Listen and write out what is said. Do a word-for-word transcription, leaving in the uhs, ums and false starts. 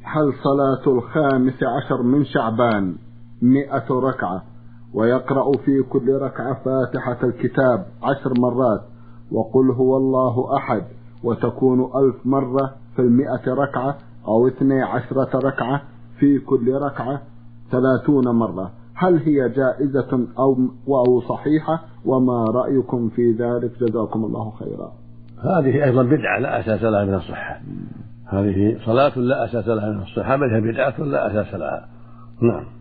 هل صلاة الخامس عشر من شعبان مئة ركعة ويقرأ في كل ركعة فاتحة الكتاب عشر مرات وقل هو الله أحد وتكون ألف مرة في المئة ركعة أو اثني عشرة ركعة في كل ركعة ثلاثون مرة، هل هي جائزة أو, أو صحيحة؟ وما رأيكم في ذلك؟ جزاكم الله خيرا. هذه أيضا بدعة لا أساس لها من الصحة، هذه صلاة لا أساس لها من الصحة بل هي بدعة لا أساس لها. نعم.